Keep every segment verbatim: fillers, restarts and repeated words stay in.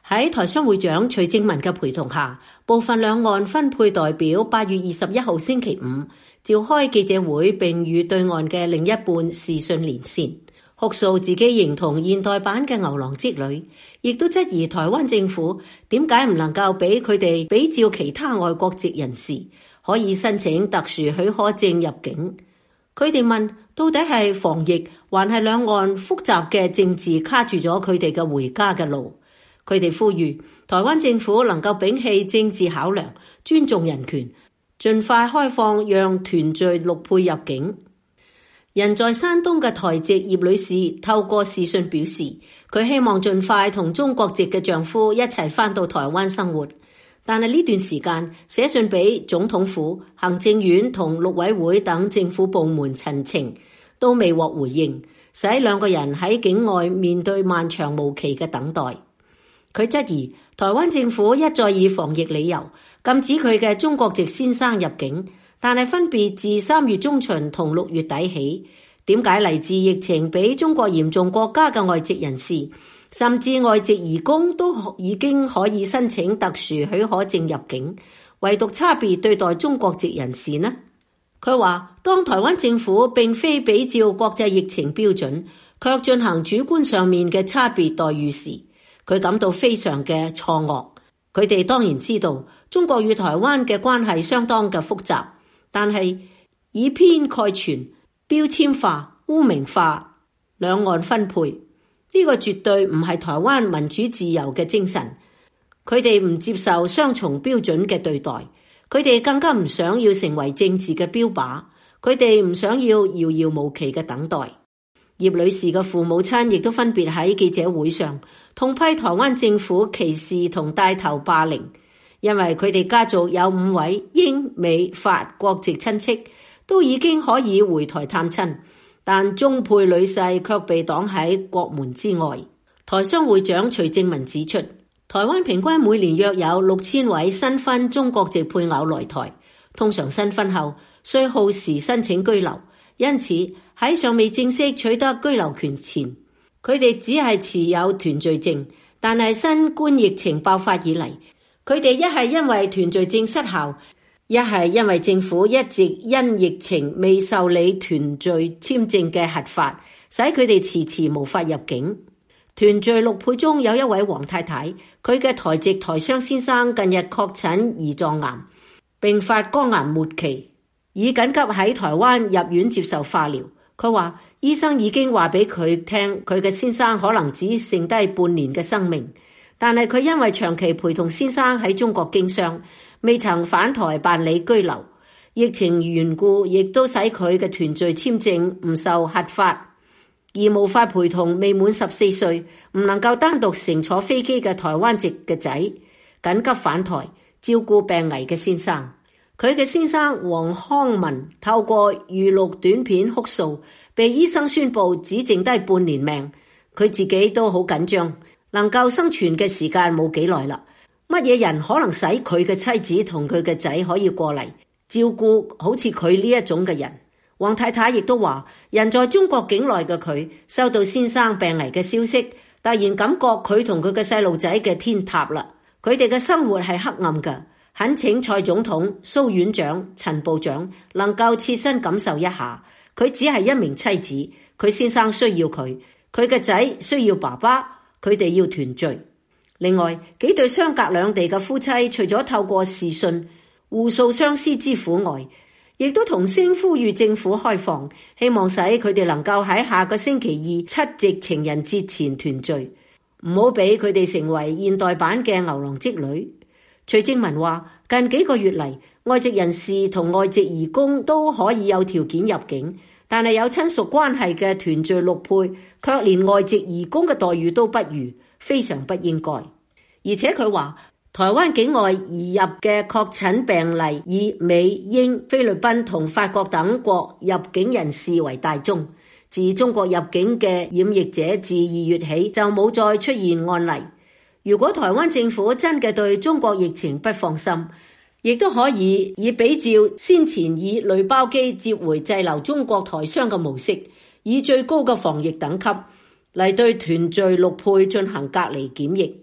喺台商會長徐正文嘅陪同下，部分兩岸分配代表八月二十一號星期五召開記者會，並與對岸嘅另一半視訊連線，哭訴自己形同現代版嘅牛郎織女，亦都質疑台灣政府點解唔能夠俾佢哋比照其他外國籍人士可以申請特殊許可證入境。佢哋問，到底係防疫還係兩岸複雜嘅政治卡住咗佢哋嘅回家嘅路？佢哋呼籲台灣政府能夠摒棄政治考量，尊重人權，盡快開放讓團聚陸配入境。人在山東嘅台籍葉女士透過視訊表示，佢希望盡快同中國籍嘅丈夫一齊返到台灣生活，但係呢段時間寫信俾總統府、行政院同陸委會等政府部門陳情都未獲回應，使兩個人喺境外面對漫長無期嘅等待。佢質疑台灣政府一再以防疫理由禁止佢嘅中國籍先生入境，但係分別自三月中旬同六月底起，點解嚟自疫情比中國嚴重國家嘅外籍人士，甚至外籍移工都已經可以申請特殊許可證入境，唯獨差別對待中國籍人士呢？佢話，當台灣政府並非比照國際疫情標準，卻進行主觀上面嘅差別待遇時，佢感到非常嘅錯愕。佢哋當然知道中國與台灣嘅關係相當嘅複雜，但係以偏概全、標籤化、污名化兩岸分配，呢個絕對唔係台灣民主自由嘅精神。佢哋唔接受雙重標準嘅對待，佢哋更加唔想要成為政治嘅標靶，佢哋唔想要遙遙無期嘅等待。葉女士嘅父母親亦都分別喺記者會上痛批台灣政府歧視同帶頭霸凌，因為佢哋家族有五位英美法國籍親戚都已經可以回台探親，但中配女婿卻被擋喺國門之外。台商會長徐正文指出，台灣平均每年約有六千位新婚中國籍配偶來台，通常新婚後需耗時申請居留，因此喺尚未正式取得居留權前，佢哋只係持有團聚證。但係新冠疫情爆發以嚟，佢哋一係因為團聚證失效，一係因為政府一直因疫情未受理團聚簽證嘅核發，使佢哋遲遲無法入境。團聚陸配中有一位黃太太，佢嘅台籍台商先生近日確診胰臟癌，並發肝癌末期，已緊急喺台灣入院接受化療。佢話醫生已經話俾佢聽，佢嘅先生可能只剩低半年嘅生命，但係佢因為長期陪同先生喺中國經商，未曾返台辦理居留，疫情緣故亦都使佢嘅團聚簽證唔受核發，而無法陪同未滿十四歲唔能夠單獨乘坐飛機嘅台灣籍嘅仔緊急返台照顧病危嘅先生。佢嘅先生黃康文透過預錄短片哭訴，被醫生宣布只剩低半年命，佢自己都好緊張，能夠生存嘅時間冇幾耐啦。乜嘢人可能使佢嘅妻子同佢嘅仔可以過嚟照顧好似佢呢一種嘅人？黃太太亦都話，人在中國境內嘅佢收到先生病危嘅消息，突然感覺佢同佢嘅細路仔嘅天塌啦。佢哋嘅生活係黑暗嘅，懇請蔡總統、蘇院長、陳部長能夠切身感受一下。佢只係一名妻子，佢先生需要佢，佢嘅仔需要爸爸，佢哋要團聚。另外，幾對相隔兩地嘅夫妻，除咗透過視訊互訴相思之苦外，亦都同聲呼籲政府開放，希望使佢哋能夠喺下個星期二七夕情人節前團聚，唔好俾佢哋成為現代版嘅牛郎織女。徐正文話，近幾個月嚟，外籍人士同外籍移工都可以有條件入境，但係有親屬關係嘅團聚陸配卻連外籍移工嘅待遇都不如，非常不應該。而且佢話，台灣境外移入嘅確診病例以美、英、菲律賓同法國等國入境人士為大宗，自中國入境嘅染疫者自二月起就冇再出現案例。如果台灣政府真嘅對中國疫情不放心，亦都可以以比照先前以類包機接回滯留中國台商嘅模式，以最高嘅防疫等級嚟對團聚陸配進行隔離檢疫。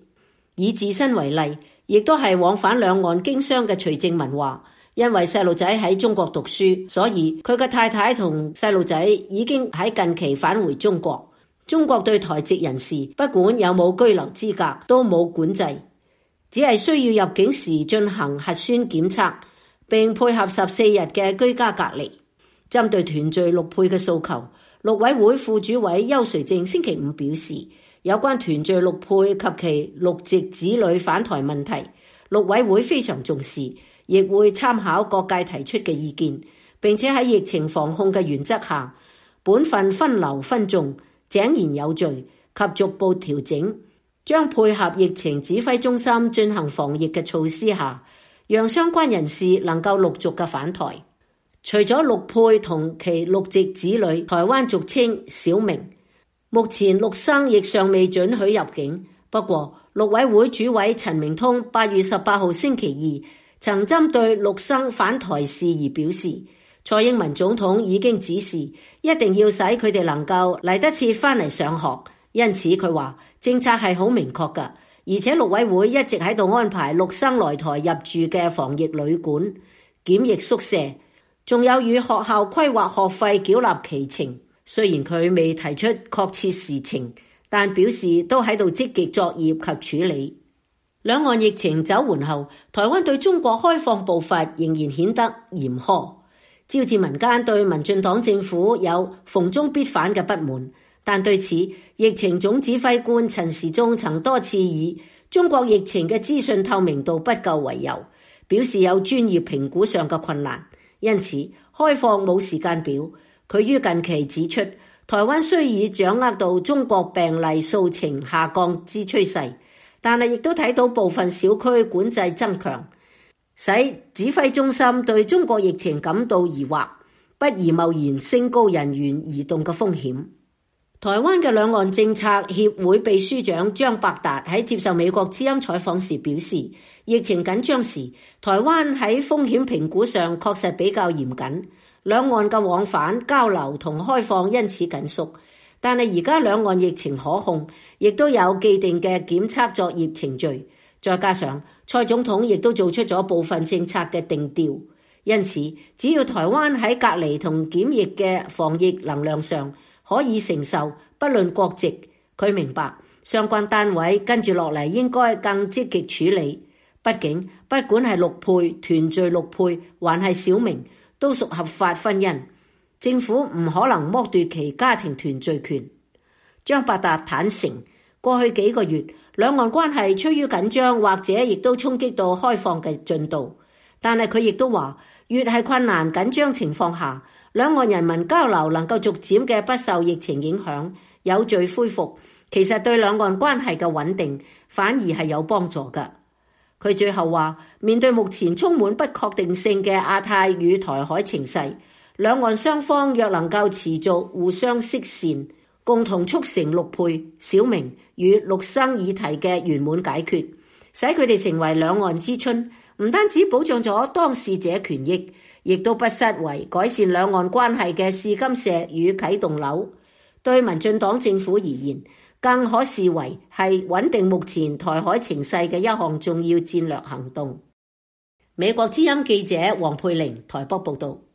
以自身為例，亦都係往返兩岸經商嘅徐正文話，因為細路仔喺中國讀書，所以佢嘅太太同細路仔已經喺近期返回中國。中國對台籍人士不管有冇居留資格都冇管制，只係需要入境時進行核酸檢測，並配合十四日嘅居家隔離。針對團聚陸配嘅訴求，陸委會副主委邱垂正星期五表示，有關團聚陸配及其陸籍子女返台問題，陸委會非常重視，亦會參考各界提出嘅意見，並且喺疫情防控嘅原則下，本分分流分眾，井然有序及逐步調整，將配合疫情指揮中心進行防疫嘅措施下，讓相關人士能夠陸續嘅返台。除咗陸配同其陸籍子女，台灣俗稱小明，目前陸生亦尚未准許入境。不過陸委會主委陳明通八月十八號星期二曾針對陸生返台事宜表示，蔡英文總統已經指示一定要使佢哋能夠嚟得切返嚟上學，因此佢話政策係好明確㗎，而且陸委會一直喺度安排陸生來台入住嘅防疫旅館、檢疫宿舍，仲有與學校規劃學費繳納期程。雖然佢未提出確切時程，但表示都喺度積極作業及處理。兩岸疫情走緩後，台灣對中國開放步伐仍然顯得嚴苛，招致民間對民進黨政府有逢中必反嘅不滿。但對此，疫情總指揮官陳時中曾多次以中國疫情嘅資訊透明度不夠為由，表示有專業評估上嘅困難，因此開放冇時間表。佢於近期指出，台灣雖已掌握到中國病例數呈下降之趨勢，但係亦都睇到部分小區管制增強，使指揮中心對中國疫情感到疑惑，不宜貿然升高人員移動嘅風險。台灣嘅兩岸政策協會秘書長張伯達喺接受美國之音採訪時表示，疫情緊張時，台灣喺風險評估上確實比較嚴謹，兩岸嘅往返交流同開放因此緊縮。但係而家兩岸疫情可控，亦都有既定嘅檢測作業程序，再加上蔡總統亦都做出咗部分政策嘅定調，因此只要台灣喺隔離同檢疫嘅防疫能量上可以承受，不論國籍，佢明白相關單位跟住落嚟應該更積極處理。畢竟不管係陸配、團聚陸配還係小明，都屬合法婚姻，政府唔可能剝奪其家庭團聚權。張伯達坦承，過去幾個月兩岸關係趨於緊張，或者亦都衝擊到開放嘅進度。但係佢亦都話，越係困難緊張情況下，兩岸人民交流能夠逐漸嘅不受疫情影響，有序恢復，其實對兩岸關係嘅穩定反而係有幫助㗎。佢最後話，面對目前充滿不確定性嘅亞太與台海情勢，兩岸雙方若能夠持續互相適善，共同促成陸配、小明與陸生議題嘅圓滿解決，使佢哋成為兩岸之春，唔單止保障咗當事者權益，亦都不失為改善兩岸關係嘅試金石與啟動樓。對民進黨政府而言，更可視為係穩定目前台海情勢嘅一項重要戰略行動。美國之音記者黃佩玲台北報道。